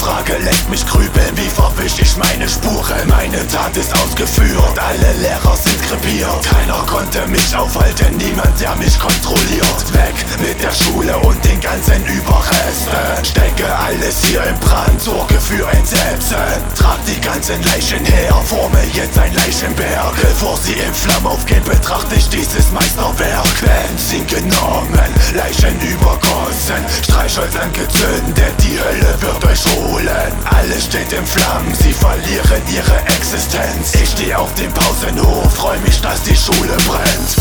Frage lässt mich grübeln, wie verwisch ich meine Spuren? Meine Tat ist ausgeführt, alle Lehrer sind krepiert. Keiner konnte mich aufhalten, niemand der mich kontrolliert. Weg mit der Schule und den ganzen Überresten. Stecke alles hier im Brand, sorge für Entsetzen. Trag die ganzen Leichen her, forme jetzt ein Leichenberg. Bevor sie in Flammen aufgehen, betrachte ich dieses Meisterwerk. Benzin genommen, Leichen übergossen, Streichholz angezündet, die Hölle wird euch holen. Alles steht in Flammen, sie verlieren ihre Existenz. Ich steh auf dem Pausenhof, freu mich, dass die Schule brennt.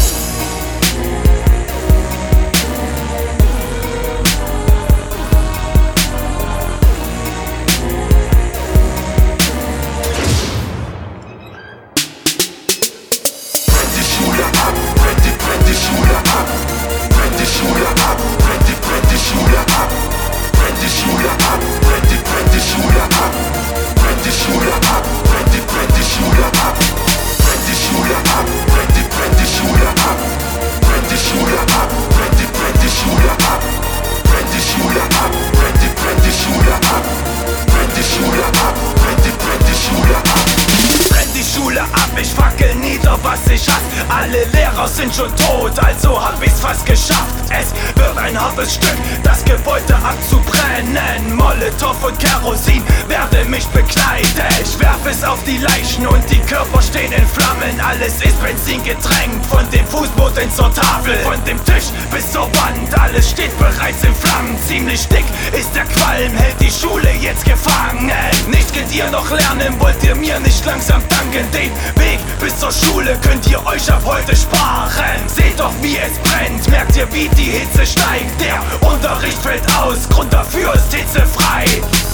Ich fackel nieder, was ich hasse. Alle Lehrer sind schon tot, also hab ich's fast geschafft. Es wird ein hartes Stück, das Gebäude abzubrennen. Molotow und Kerosin werde mich begleiten. Ich werf es auf die Leichen und die Körper stehen in Flammen. Alles ist Benzin getränkt, von dem Fußboden zur Tafel, von dem Tisch bis zur Wand. Alles steht bereits in Flammen, ziemlich dick ist der Qualm, hält die Schule jetzt gefangen. Nicht könnt ihr noch lernen, wollt ihr mir nicht langsam danken? Den Weg bis zur Schule könnt ihr euch ab heute sparen. Seht doch, wie es brennt, merkt ihr, wie die Hitze steigt. Der Unterricht fällt aus, Grund dafür ist hitzefrei.